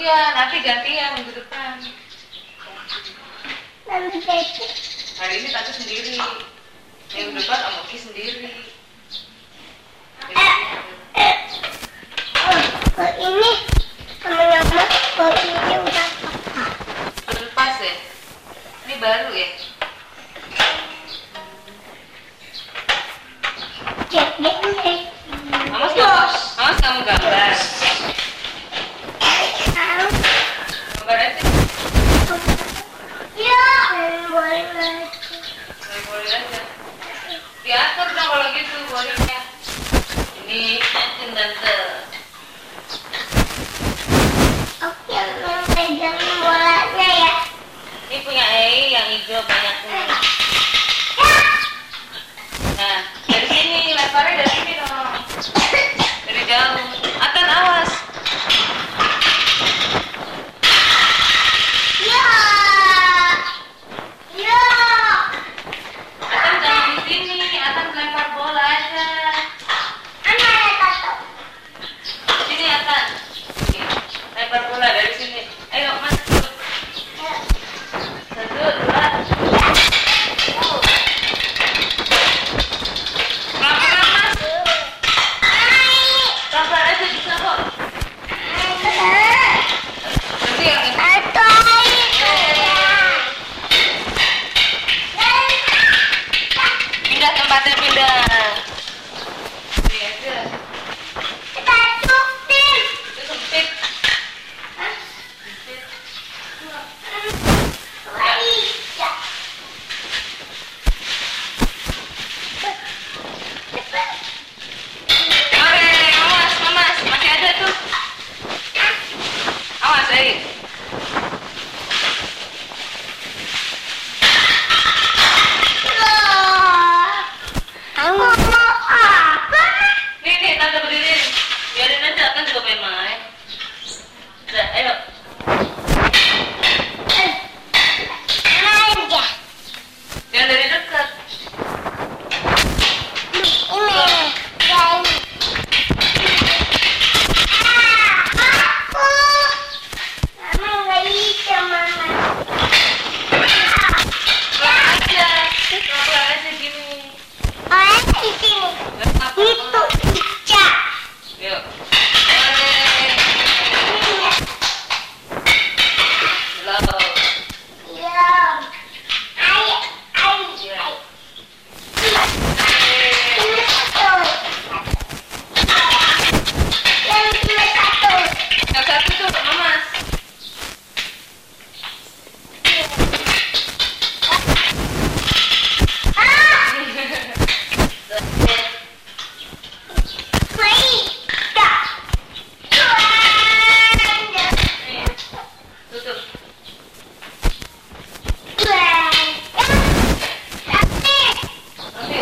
Iya, nanti gantian minggu depan. Nanti Dede. Hari ini tante sendiri. Minggu depan Om Oki sendiri. Ini temennya Mas, ini udah Lepas ya? Ini baru ya? Dede. Amas kamu gambar. Gambar aja. Ya, boleh lagi. Boleh aja. Diatur dong kalau gitu bolehnya. Ini tante. Oke, yang pegang bolanya ya. Ini punya yang hijau banyak kuning. Nah, dari sini lebarnya dari sini dong. Dari jauh. Atan awas. Ya. Ya. Atan jangan di sini. Atan lempar bola aja. Anak ada tato. Sini Atan. Lempar bola dari sini. Ayo Mas. Satu, dua. Pelan-pelan Mas. Pelan-pelan aja bisa kok. Nanti yang ini. Pindah tempatnya pindah. Ini aja. Itu sempit. Sempit. Oke, awas, masih ada tuh. Awas, Nih, tante berdiri. Biarin aja, kan juga pengen main. Udah, ayo. Jangan dari dekat. Pelan aja gini. Nggak apa-apa. Yuk. Slow. Yang satu tuh Mas. Tutup. Nanti.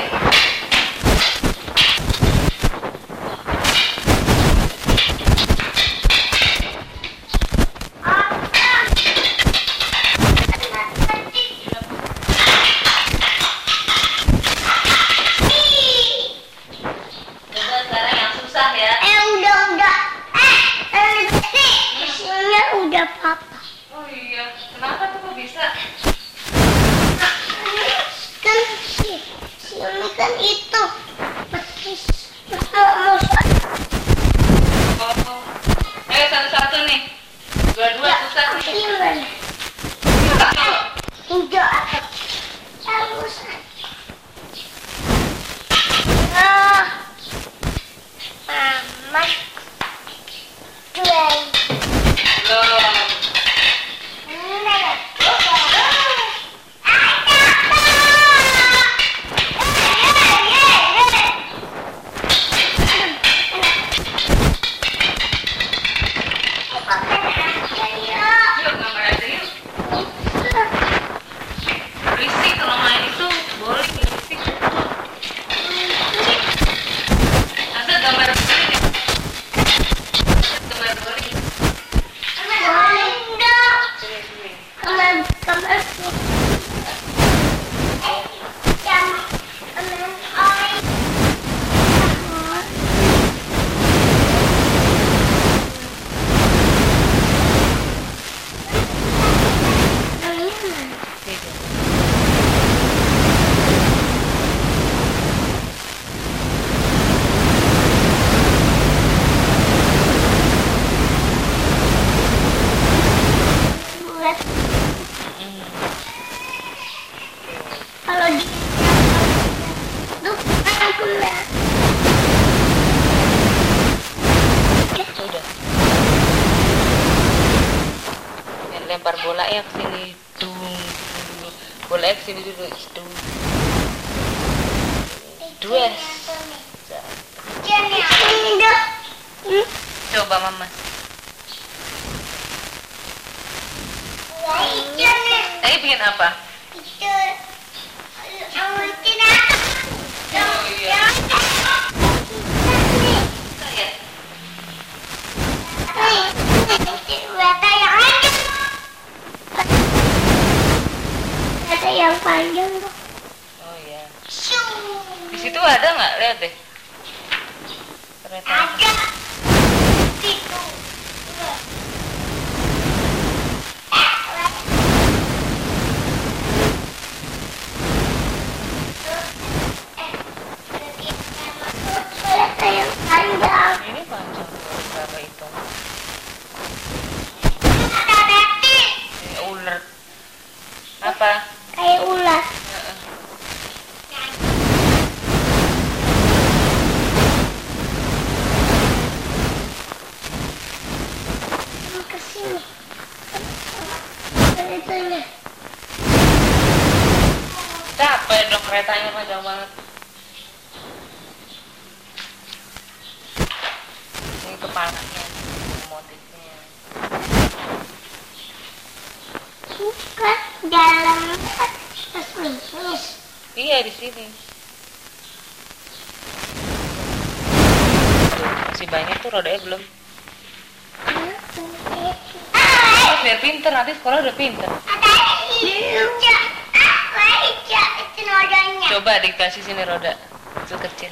Coba sekarang yang susah ya. Udah papa. Oh iya, kenapa tuh kok bisa? Kan si ini kan itu petis. Oh. Ayo satu-satu nih. Dua-dua susah nih. Gimana? Satu. Hijau apa? Harus. Mama. Dua. Belum. Yuk, gambar aja yuk. Berisik kalau main itu boleh berisik. Ada gambar begini nih. lempar bola ya ke sini. Dung. Bola ke sini dulu. Dung. Dues. Coba mama. Tadi bikin apa? Yang panjang tuh. Oh iya. Di situ ada nggak? Lihat deh. Kereta. Ada. Situ. Kereta yang panjang. Ini panjang berapa itu? Ada beti. Ular. Apa? Kayak ular. Kesini. Keretanya. Capek dong, keretanya panjang banget. Ini kepalanya, motifnya. Bukan dalam bisnis. Iya di sini. Tuh, masih banyak tuh rodanya belum. Biar pinter, nanti sekolah udah pinter. Ada hijau. Apa hijau itu rodanya? Coba dikasih sini roda kecil.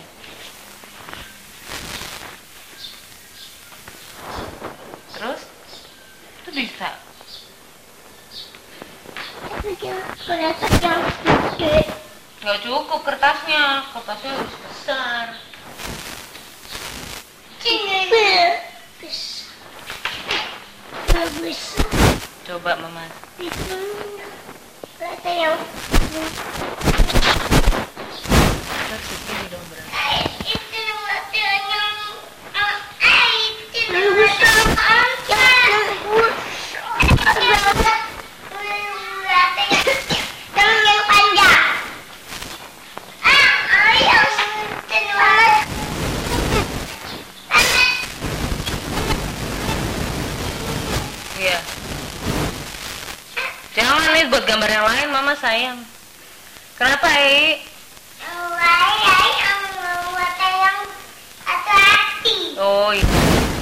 Terus itu bisa. Kereta yang gede. Nggak cukup kertasnya harus besar. Bagus. Coba mama. Itu kereta yang Terus ini dong berarti. itu modelnya itu yang panjang. Iya. Jangan nih buat gambar yang lain, mama sayang. Kenapa, Oh iya.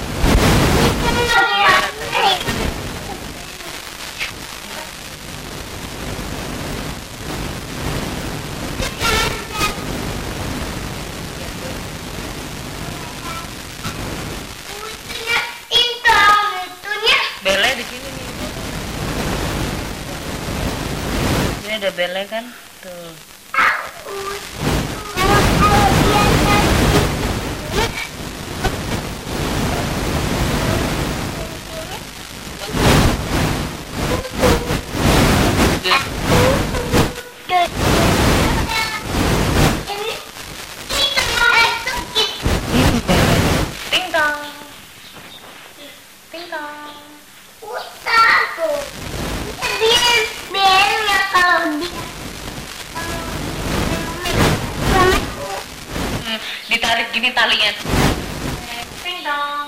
Bele di sini nih. Ini ada bele kan? Tuh. Ting tong. Ting tong. Ditarik gini talinya. Ting tong.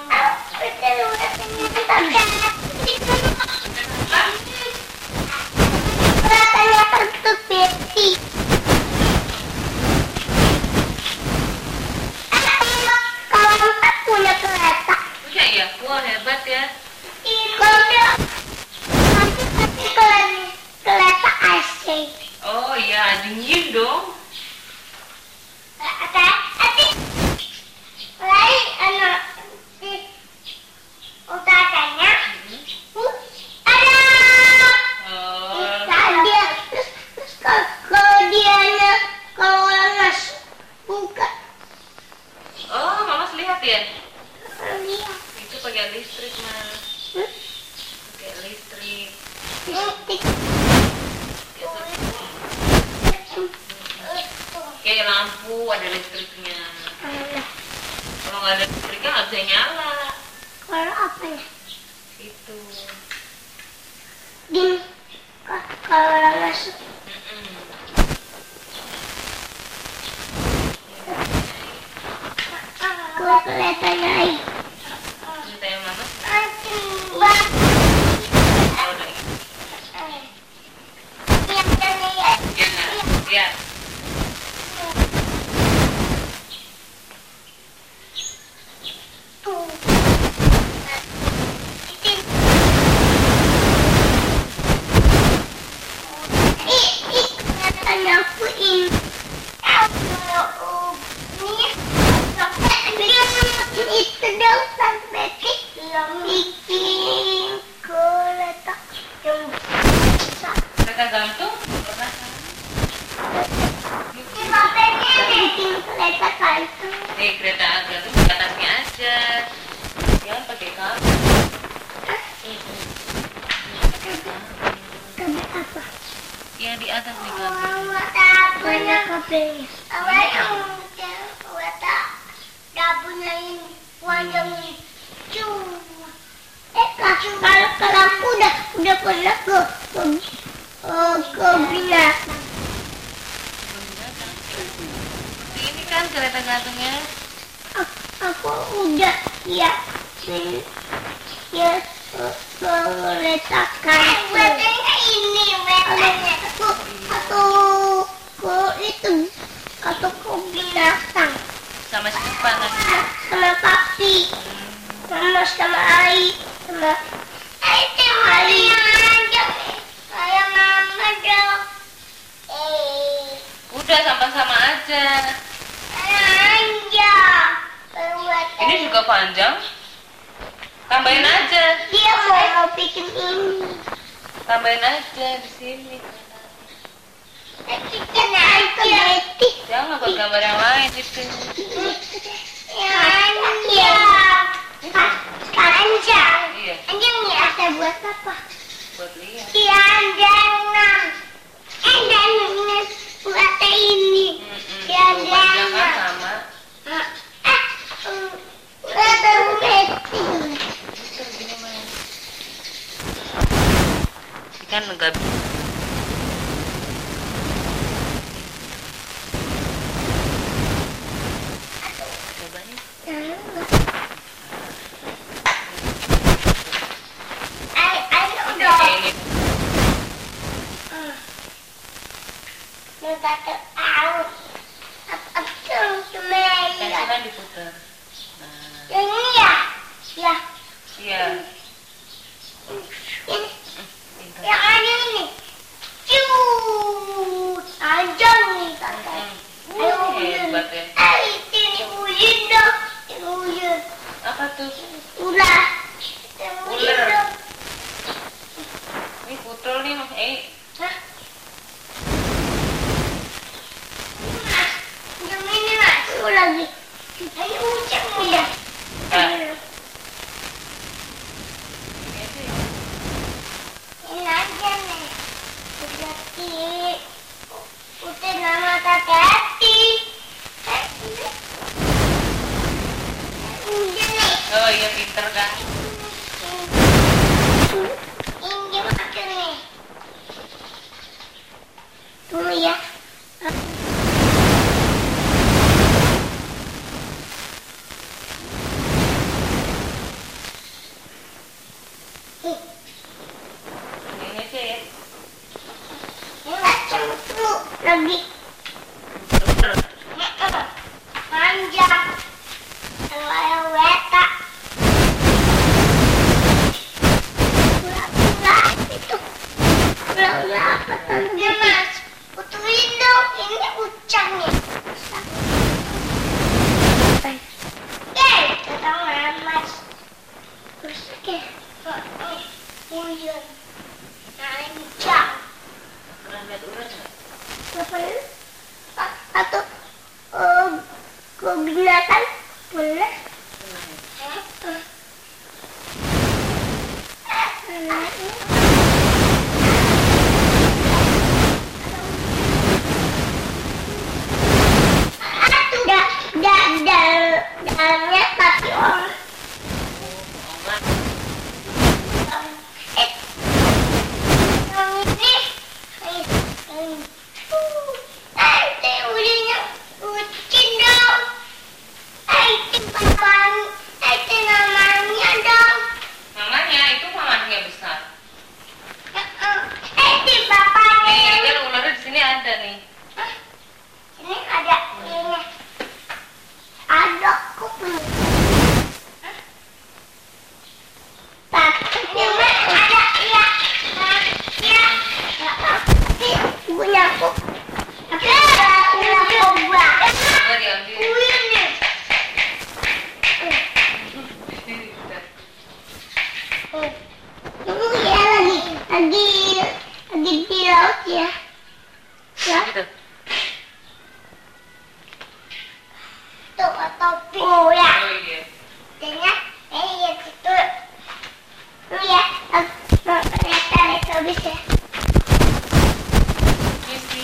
Keretanya kentut Betty. Kalau empat punya kereta. Punya ya? Wah hebat ya. Kereta AC. Oh iya dingin dong. Kalau lemas buka Oh mama lihat ya. lihat. Itu pakai listrik mas. Pakai listrik. Kayak lampu ada listriknya. Kalau nggak ada listriknya nggak bisa nyala. Kalau apa ya? Itu. Di masuk. Ke kereta naik. Cerita yang mama. Bang. Kalau udah gitu. Yang tadi ya. Ya nggak? Lihat. Tuh. Keretanya aku ini. Itu dong sampai bikin kereta yang besar. Kereta gantung? Pernah? Bikin kereta gantung. Kereta gantung di atasnya aja. Jangan pakai kabel. Kabel apa? Yang di atas nih kabel. Mana kabelnya? Kalau aku udah pernah ke binatang. Ini kan kereta gantungnya. Aku udah ya meletakkan ini atau ke binatang Sama siapa nanti? sama papi sama Ai sama Ai kayak mama dong Udah sama-sama aja. aja Ini juga panjang. Tambahin aja. dia mau bikin ini Tambahin aja di sini. bikin aja Jangan buat gambar yang lain itu. Iya. Panjang. Iya, Panjang nih ada buat apa? buat lihat. Tiandangan. Dan buat ini. Panjang kan sama. Ada Messi. Betul gini mah. Kan enggak. Coba nih. Udah. Ini. Udah tahu. Apa Kan diputar. Nah, yang ini ya? Ya. iya. Ini. Pintar. Yang ada ini. Panjang nih kakak. Hebat ya. Ini uyun dong. Ini uyun. Apa tuh? Ular. Ular. Ini putul nih mas. Hah? Mas, yang ini mas. Lagi. Ayo ucap udah. Nah. Ini aja nih. Udah nama kakak. Udah nih. Oh iya pinter kan. Ini makan nih. Tunggu ya. Ini aja ya. Macam itu lagi. Bener. Panjang. Kayak weta. Pura-pura itu. Pura-pura apa tadi? Mas, putuin dong. Ini ucangnya. Datang mas. Terus ke. Uyun. Panjang. Pernah lihat ular nggak? Ngapain? Atau ke binatang? Boleh? Pernah ya. Dalamnya tapi orang. Oman. Yang ini Tunggu ya, lagi di laut ya. Ya. Gitu. Tuh topi. Oh ya. Oh iya. Dengar? Ya gitu. Tuh ya. Tarik habis ya. Misi.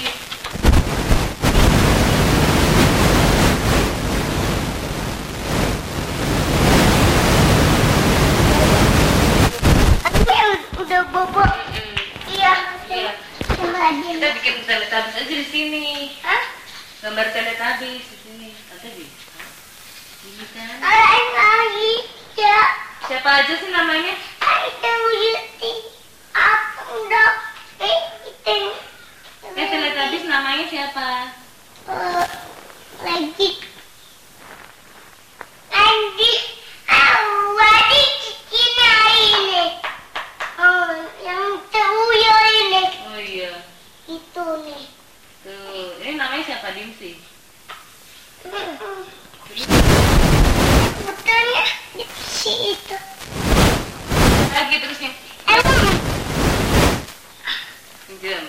Udah bobo. Iya. Iya. Kita bikin teletabis aja di sini. Hah? Gambar teletabis di sini. Ada di. Ini kan. Lagi ya. Siapa aja sih namanya? Itu Yuti. Aku udah. Itu. Teletabis namanya siapa? Lagi. Awadi Cina ini. Yang tuyul ini. Oh iya. Itu nih. Tuh, ini namanya siapa? Dimsi. Betulnya si itu. Lagi terusnya. Jam.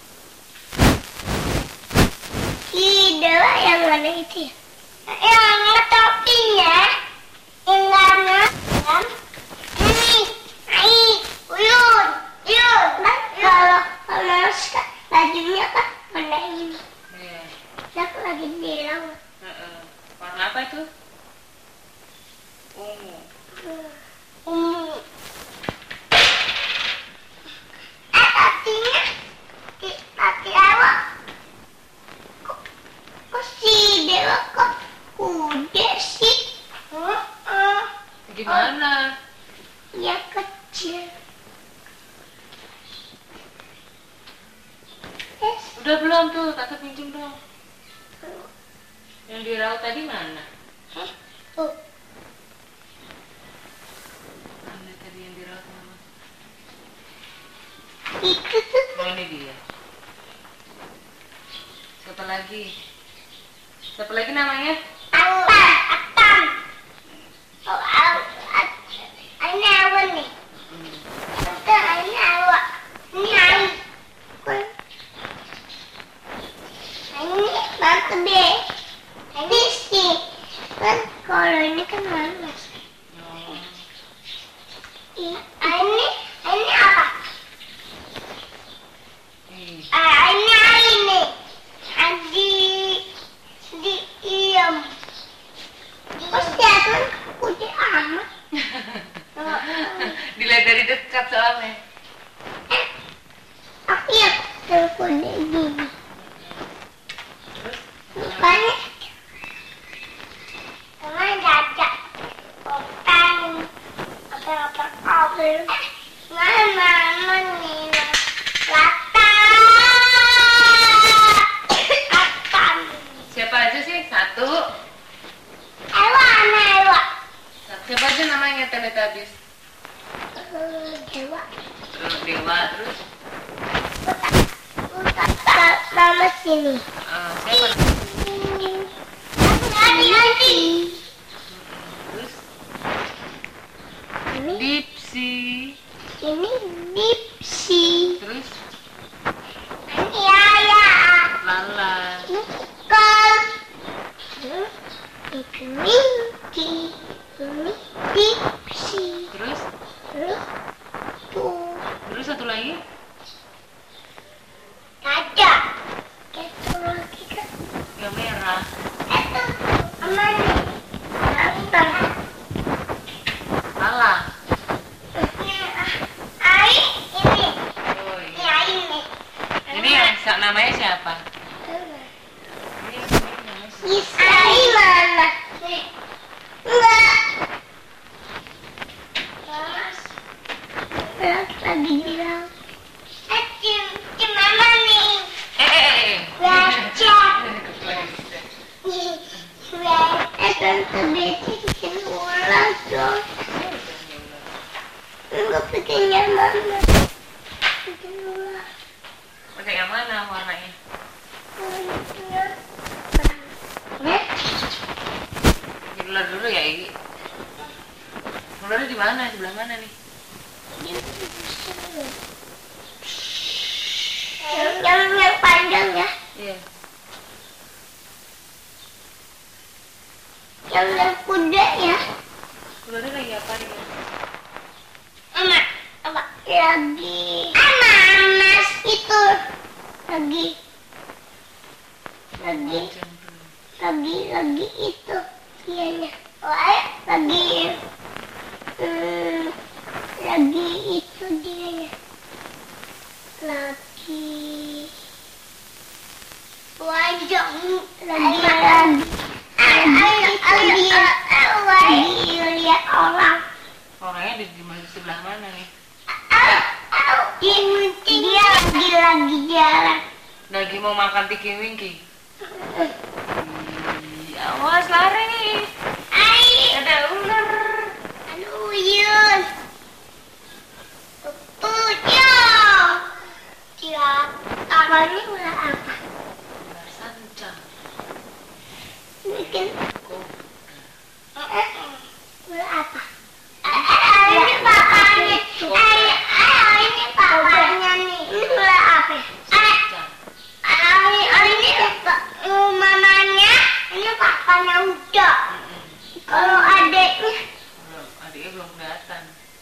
Si Dewa yang mana itu ya? Yang topinya. Yang warna. Ini. Uyun. Kan kalau bajunya kan warna ini. Iya. Aku lagi di laut. Warna apa itu? Ungu. Ungu. Topinya di mati Dewa. Kok si Dewa kok udah sih? Gimana? Yang kecil. Udah belum tuh? Kakak pinjam dong. Yang dirawat tadi mana? Tuh. Mana tadi yang dirawat mama? Itu tuh. Oh ini dia. Siapa lagi? Siapa lagi namanya? Atam. Ini apa nih? Ini apa? Ini air. Ini batu deh. Ini sih. Kan kalau ini kan manas. Ini apa? Ini. Di iem. Kok kelihatan putih amat? Dilihat dari dekat soalnya. Aku ya telepon gini. Bukannya teman jajak potong apa kabel mana nih Atam. Siapa aja sih? Satu. Ewa. Siapa aja namanya teletabis? Dewa. Dewa terus. Mama sini. Siapa? Nanti. Terus Ini Dipsi. Dipsi. Terus Ini Ayah. Lala. Ini Kol. Itu Minky. Ini Dipsi. Terus Tuh. terus satu lagi. Ada. Itu lagi kan. Yang merah. Itu aman. Nonton. Lala. Air ini. Oh, Ini iya. air nih. Ini yang namanya siapa? Ini namanya siapa? Air mana? Enggak. Lagi di laut. Cim mama nih. Baca. Tante Betty bikin ulang dong. Enggak bikinnya mama. Bikin ulang. Pakai yang mana warnanya? Bikin ular dulu ya, Igi. Ularnya di mana? Sebelah mana nih? lagi nanas itu lagi itu dianya. Lagi itu dianya. Lagi lihat orang. Orangnya di sebelah mana nih? Dia lagi jalan. Lagi mau makan tiki wingki. Awas lari. Ada ular. Ada uyun. Tuyul. Ini ular apa? Ular sanca. Mungkin Kok ular apa? Ini papanya. Ini papanya nih. Ini ular apa? sanca. Ini mamanya. Ini papanya udah. Kalau adeknya Adiknya belum kelihatan.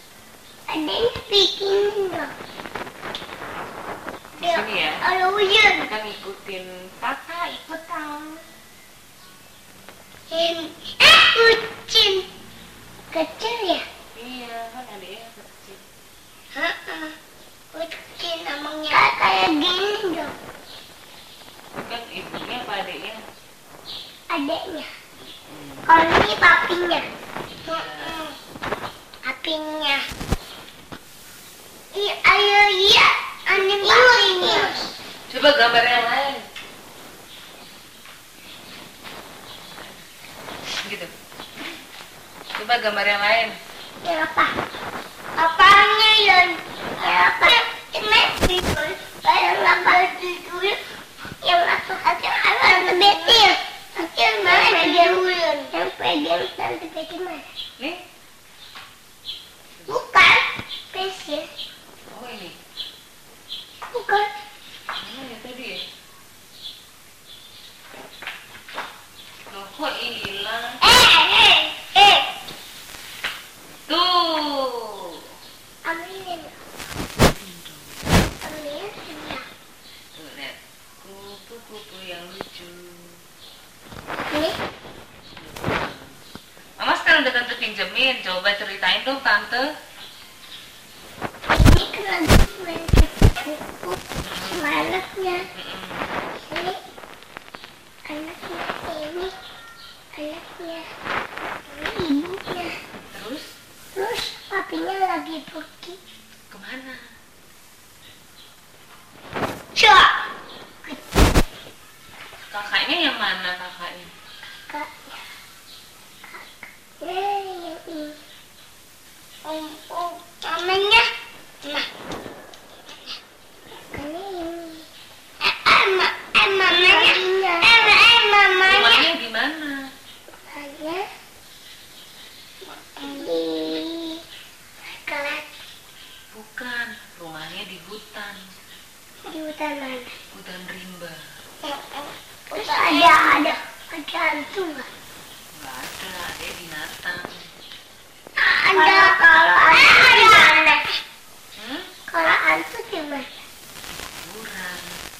bikin dong. Di sini ya. Ada uyun. Kita ngikutin kakak Ikutan. Kucing. Kecil ya? Iya, kan adiknya kecil. Kucing namanya. Kayak gini dong. Kan ibunya apa adiknya? Adeknya. Kalau ini papinya. Papinya. Iya. Ini papinya. Coba gambar yang lain. Gitu. Coba gambar yang lain. Yang apa? Apanya yang? Apa? Ini tidur. Yang apa tidur? Yang apa? Ada betil. Yang mana dia ulun? Yang pegang tante betil mana? Nih. Bukan. Pensil. Oh ini. Bukan. Mana ya tadi ya? Loh, kok hilang? Tuh. Ambilin. Ambilin. Tuh, lihat. Kupu-kupu yang lucu. Ini. Mama sekarang udah tante pinjemin. Coba ceritain dong tante. Ini kan main kupu. Sama anaknya. Ini. Anaknya. Ini. Anaknya. Ini ibunya. Terus papinya lagi pergi. Kemana? Cok. Kakaknya yang mana kakaknya? Kakaknya. Yang ini. Namanya. Nah. Ini. Mamanya. Rumahnya di mana? Saya di kelas Bukan. Rumahnya di hutan. di hutan mana? Hutan rimba. Terus ada hantu nggak? Nggak ada. Ada binatang. Ada kalau hantu di mana? Kalau hantu di mana? Kuburan.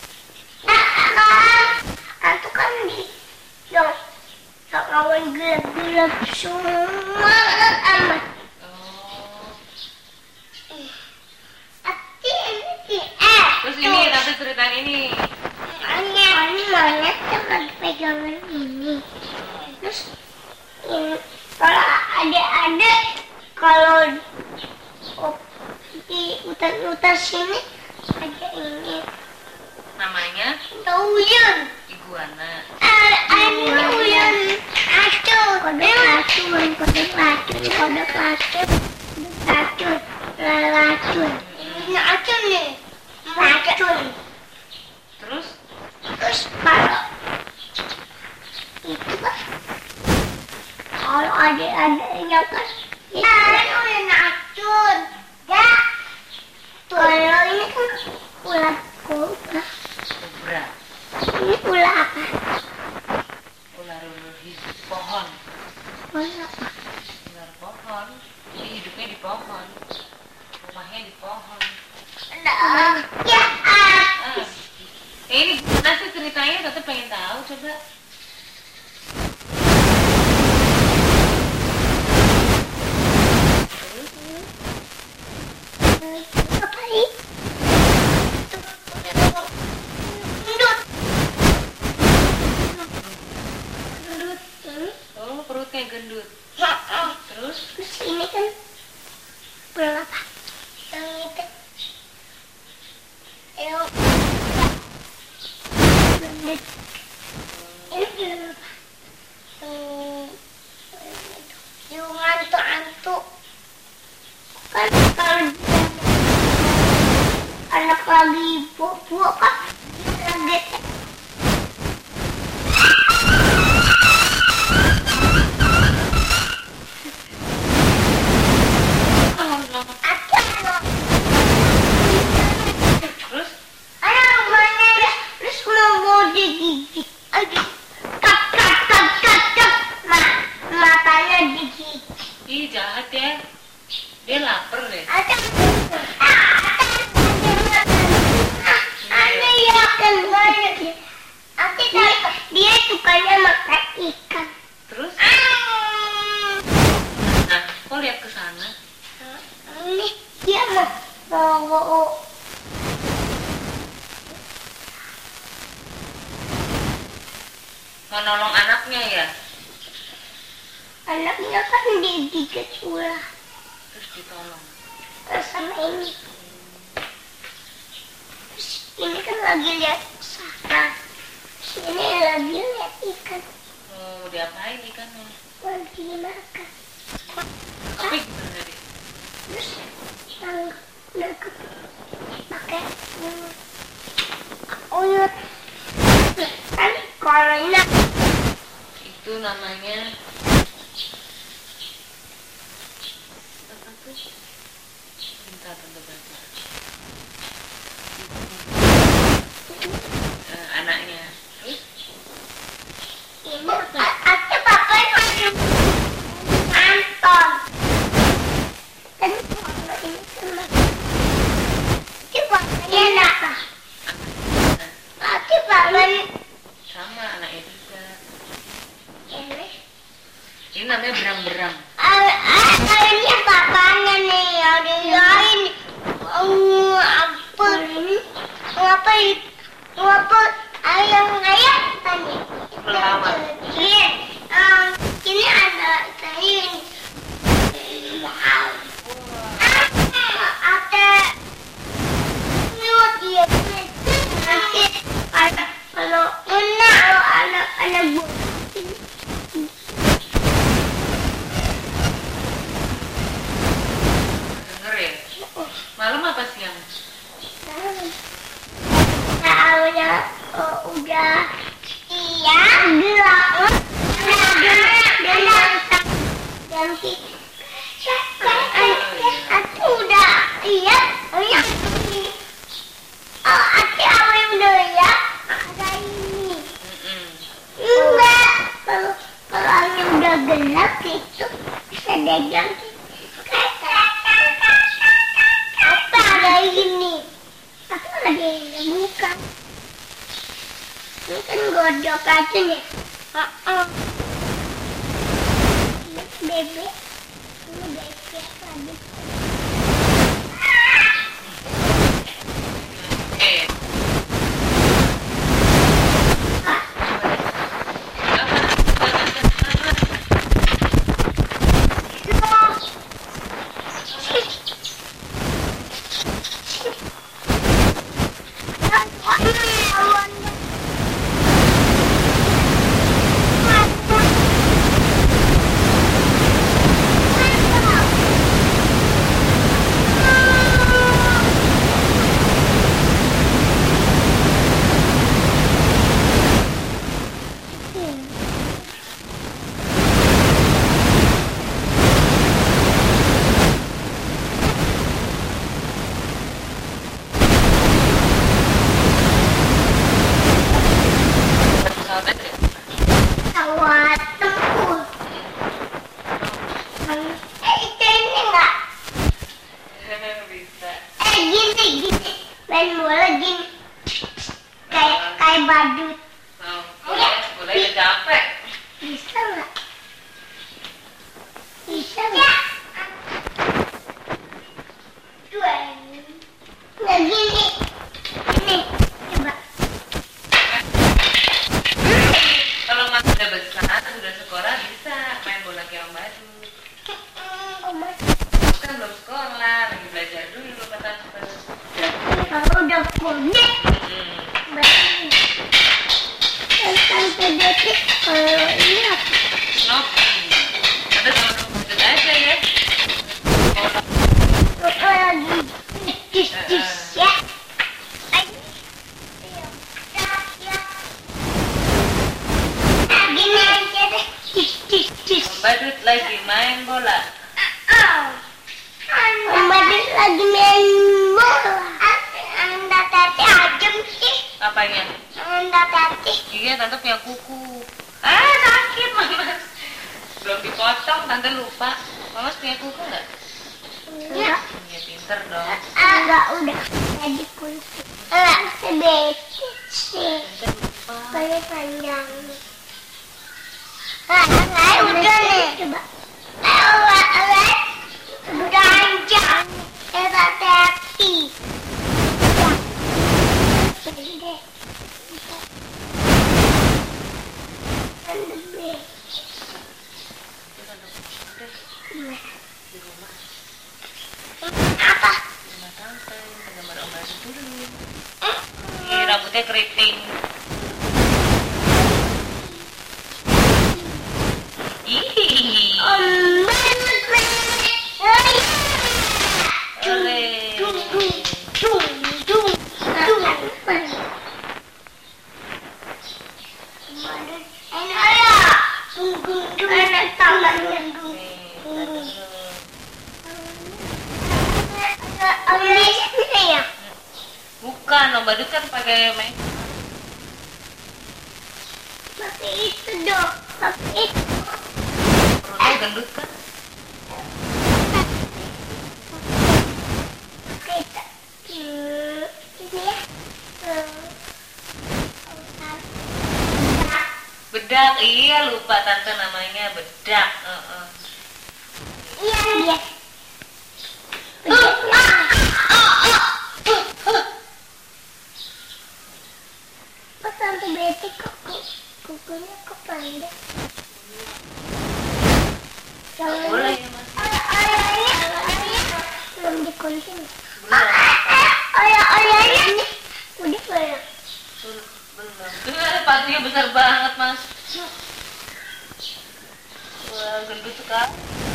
Hantu kan di yang kawan gelap-gelap semua amat. Oh. Terus Tuh. ini tante ceritain ini. Ini monyet tuh lagi pegangan ini. Terus ini, kalau ada kalau di hutan-hutan sini ada ini Namanya uyun. iguana. Ini uyun acun. Kode acun, kode acun, kode acun, acun, lalacun. Ini acun nih, acun. Terus Kalau itu kan kalau ada kan uyun acun. Ya. Kalau ini kan ular kobra. kobra. Ini ular apa? Ular-ular pohon. Ular apa? Ular pohon. Ini hidupnya di pohon. Rumahnya di pohon. Ya, Ini gimana sih ceritanya? Tante pengen tahu, coba. apa ini? Gendut. Oh, perutnya gendut. Terus? Terus ini kan berapa? Yang itu. Ayo. Gendut. Ini berapa? Yang ngantuk-ngantuk. Kan kalau anak lagi bobo kan lagi Terus? anak mana ya terus mau digigit aduh kak kak kak kak kak matanya digigit Ih, jahat ya. Dia lapar deh. ada aneh ya kan banyak ya dia sukanya makan ikan Terus? Nah, kok lihat ke sana? ini dia mau Mau nolong anaknya ya? anaknya kan digigit ular Terus ditolong. sama ini terus ini kan lagi lihat sarang sini lagi lihat ikan Mau diapain ikannya? lagi makan Tapi gimana deh? terus nangkep pakai uyut kan kolanya Itu namanya apa tuh? Bentar, bentar. Anaknya. Terus? ini aku pakai Anton kan kalau ini sama itu pakainya apa? Anaknya. Aku pakai Sama anaknya juga. ini Ini namanya berang-berang. ini papanya nih ada lain apa ayam tanya Pelawak. iya ini ada sayur wow ada nyut dia nanti ada kalau anak buah Denger ya? Malam apa siang? Tahunya udah siang gelap dan aku udah lihat aku awal udah lihat ada ini enggak kalau angin udah gelap itu bisa dagang apa ada ini aku ada yang buka ini kan godok aja nih bebek ini bebek lagi Eh, main bola gini. Kayak badut. Boleh udah capek. Bisa nggak? Bisa nggak? Nggak gini. Ini, coba. Kalau Mas udah besar, udah sekolah bisa main bola keong badut. Kan belum sekolah, lagi belajar dulu Pak Tante. Kalau udah gede, baru. Tante Deti, kalau ini apa? Snorkeling. Ada sama badut aja ya. Lagi tis ya. Gini aja deh. Tis. Badut lagi main bola. Om Badut lagi main bola. Anda tadi ajem sih. Apanya? Anda tadi. Iya, Tante punya kuku. Sakit Mas. Belum dipotong, Tante lupa. Mama punya kuku nggak? Enggak. Ya pinter dong. Enggak, udah. Jadi kunci. Enggak, sebecik sih. Tante lupa. Kayak panjang. Udah nih. Coba. Udah panjang. Tapi. Di rumah. Apa? Di rumah Tante. Gambar Om Badut dulu. Ih, rambutnya keriting. Ih. Om Badut. Oleh. Bukan, Om Badut kan pakai main. Pakai itu dong, pakai itu. Perutnya gendut kan? Pakai itu. Ini ya. Bedak, iya lupa Tante namanya bedak. Iya. Kok sampai bete kukunya kok pendek? Boleh ya Mas? Ayahnya belum dikunci. Belum. Ayahnya nih udah belum. Belum. Ini sepatunya besar banget Mas. Wah, gendut sekali.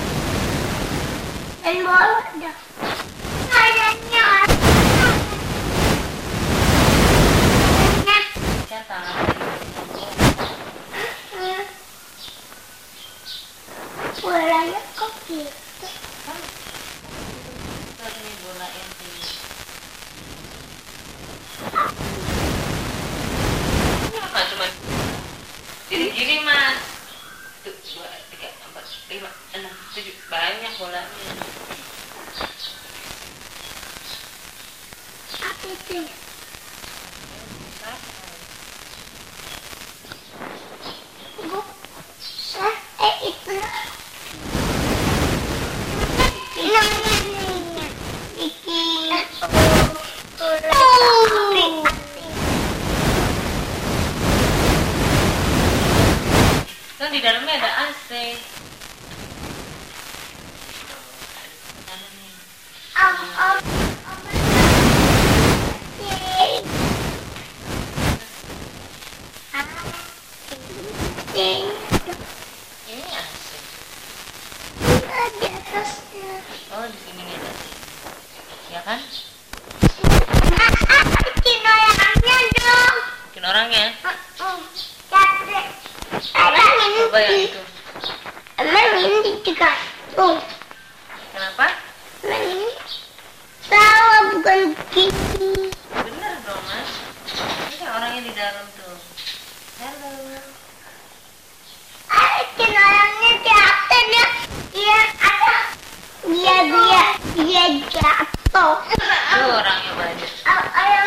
Dan bola dah. Ayahnya. Kan tangan. Bolanya kok gitu? Kan ini bola yang tinggi. Ini cuma gini Mas. 1, 2, 3, 4, 5, 6, 7. Banyak bolanya. Apa itu? Itu. Kan di dalamnya ada AC. Ini AC. Di atasnya. Oh, di sini nih AC. Ya kan? Bikin orangnya dong. Bikin orangnya. Coba yang itu. Emang ini juga tuh. Kenapa? Emang ini salah bukan gini. Bener dong Mas. Ini kan orangnya di dalam tuh. Halo. Bikin orangnya jatuh ya. Iya ada. Dia jatuh. Tuh orangnya banyak. Ayo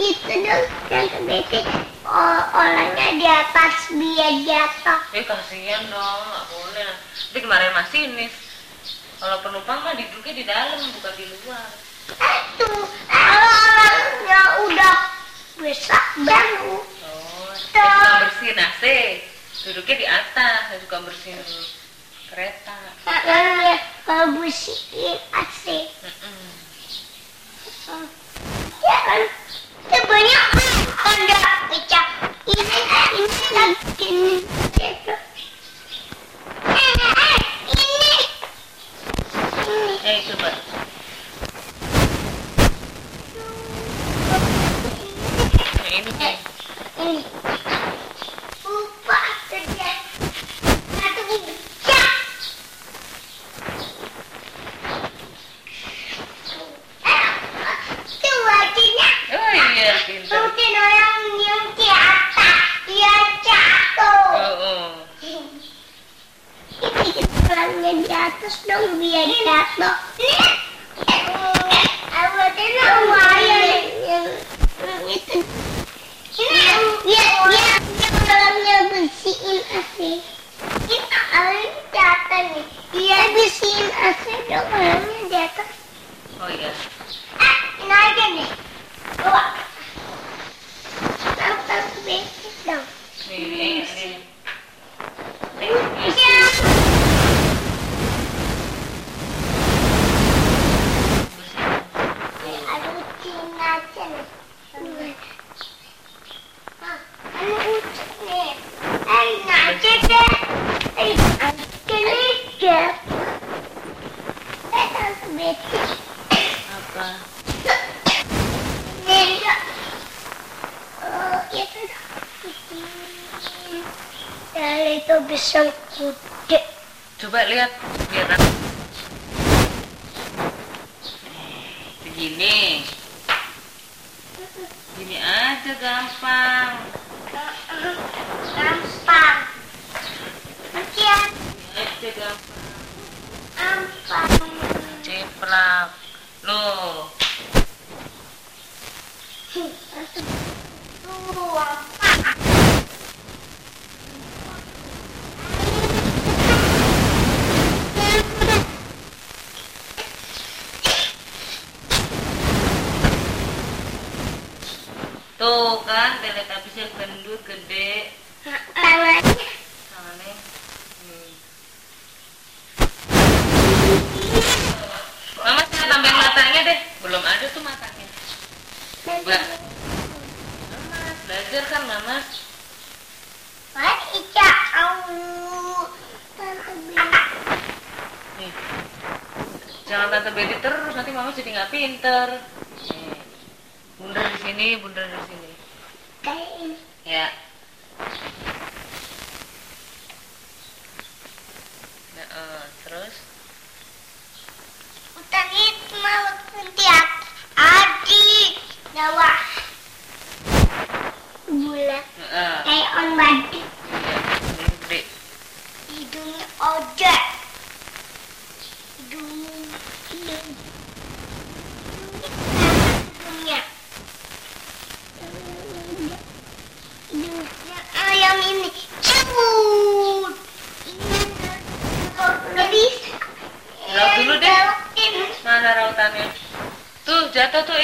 gitu dong, Tante Betty. Orangnya di atas biar jatuh. Kasihan dong, nggak boleh. Tapi kemarin masinis. Kalau penumpang mah duduknya di dalam, bukan di luar. Kalau orangnya udah besar baru. Suka bersihin AC, duduknya di atas, saya suka bersihin kereta. Kalau bersihin AC. Ya kan, sebenarnya ada pecah. Ini lagi ini. Coba. Ini kayak. Ini. Lupa saja. Satu bijak. Itu wajahnya. Oh iya, pintar. Mungkin orang yang di atas dia jatuh. Ini orangnya di atas dong biar jatuh. Awalnya yang itu. Dia orangnya bersihin AC. Kita orangnya jatuh nih. Dia bersihin AC dong orangnya jatuh. Oh iya. Ini aja nih. Bawa. Tahu basic dong. Ini. Apa? Itu bisa kude. Coba lihat, biar aku. Begini. Gini aja gampang. Gampang. Ya, Gini aja gampang. gampang. Ceplak. Loh. Tuh kan, Teletubbies gendut gede. Tangannya. Tangannya. Mama saya tambahin matanya deh. Belum ada tuh matanya. Mbak. Mama, belajar kan Mama? Wah, Ica, Nih. Jangan Tante Betty terus, nanti Mama jadi nggak pinter. Nih. Bundar di sini, bundar di sini. kayak ini. Ya. Nah, terus Utang itu mau tiap adik dawa bulat kayak on body. Iya, gede. Hidungnya ojek. Hidungnya. Hidungnya ayam ini cabut. Ini nggak bisa. Raut dulu deh. Mana rautannya? Tuh, jatuh tuh,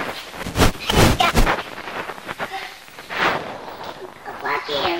Apa sih yang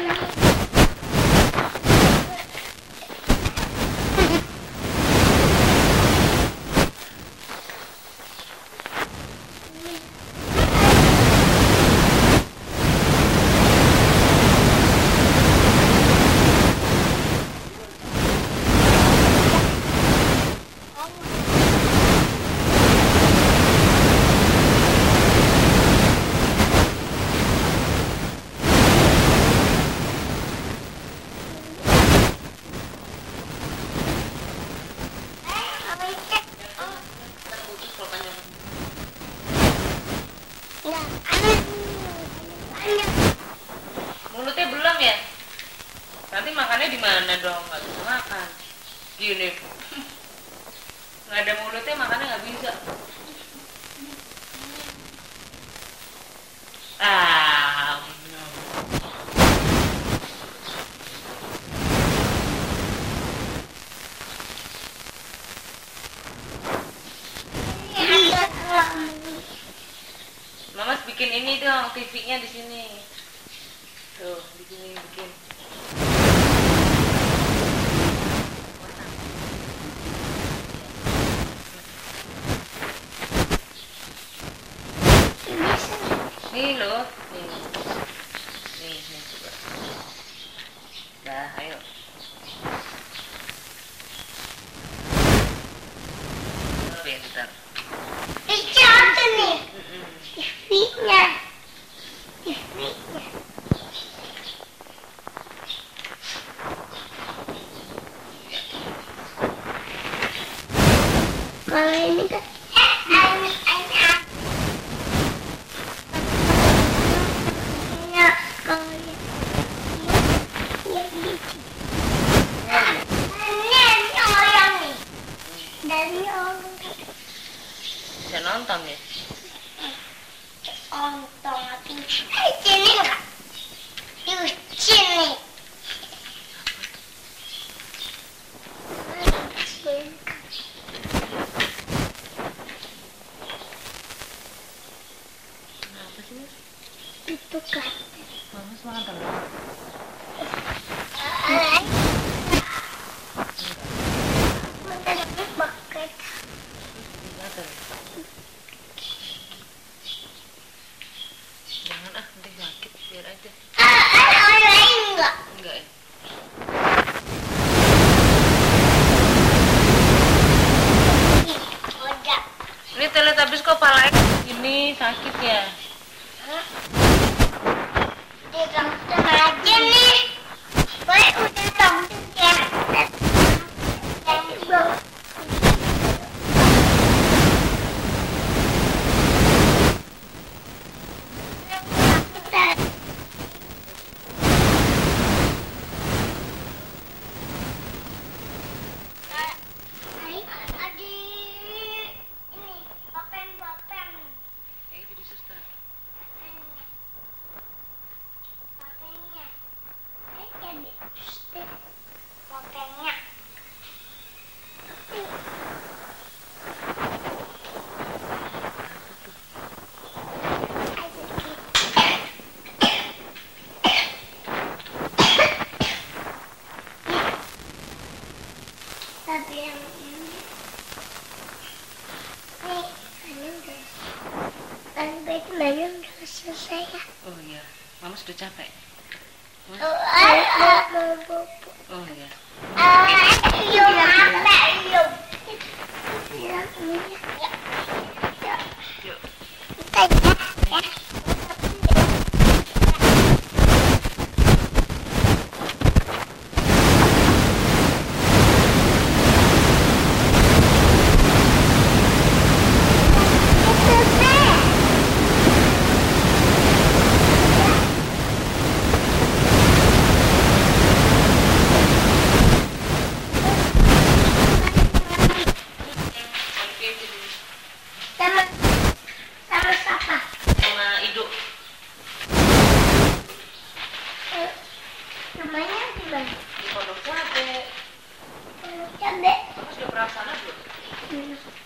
mulutnya belum ya? Nanti makannya di mana dong? Nggak bisa makan. Gini. Nggak ada mulutnya makannya nggak bisa. Ah, Mama bikin ini dong, TV-nya di sini. Tuh, bikin. Nih loh, nih coba. Nah, ayo. Pintar. Itu nih. TV-nya. Kalau ini kan Bisa nonton ya? Sini enggak? Sini. Kenapa sih, Mas? Itu kan. Mama semangat dong. Jangan nanti sakit, biar aja. Orang lain enggak? Enggak ya? Udah. Ini Teletubbies kok palanya ini sakit ya? Di dokter aja nih. Boy udah dokter ya. Jadi suster. Tapi yang ini mainnya udah selesai ya. Oh iya, Mama sudah capek. Mau bobo. Oh iya. Ayo, apa ayo? Bilang ini ya. Yuk. Kita ya. Sama siapa? Sama Ido. Namanya di mana? Di Pondok Cabe. Cabe. Mama sudah pernah sana belum? Hmm.